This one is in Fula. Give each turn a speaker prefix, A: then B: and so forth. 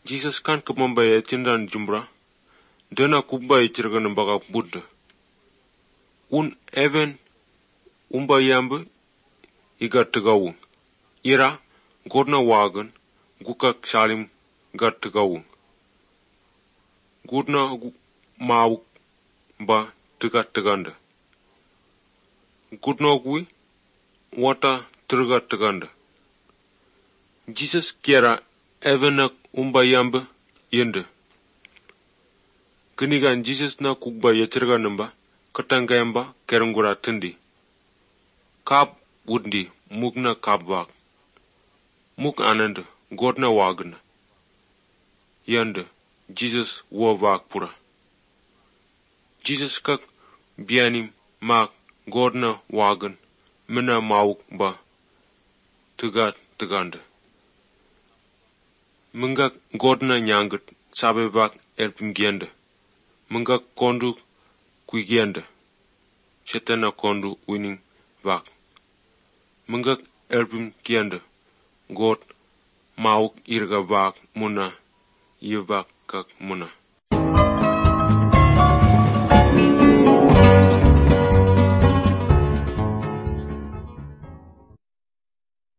A: Jesus kan kumambaya tindan jumbra, dana kubaya tirgan baga Buddha. Un even umba yambe igatgawung. Ira godna wagan gukak salim gatgawung. Gudna mauk ba tigatganda. Gudna gui wata tigatganda. Jesus kera evenak umba yambe yende. Kinigan Jesus na kukba yatirganamba katangayamba kerungura tindi. Kab wundi mukna kabwak. Muk anand godna wagna. Yende Jesus wo wak pura. Jesus kak bianim mak godna wagan mina mauk ba tiganda. Mungak godna nyangat sabe bak elpim gienda. Mungak kondu kuigienda. Shetana kondu winning bak. Mungak elpim gienda. God mauk irga bak muna yibak kak muna.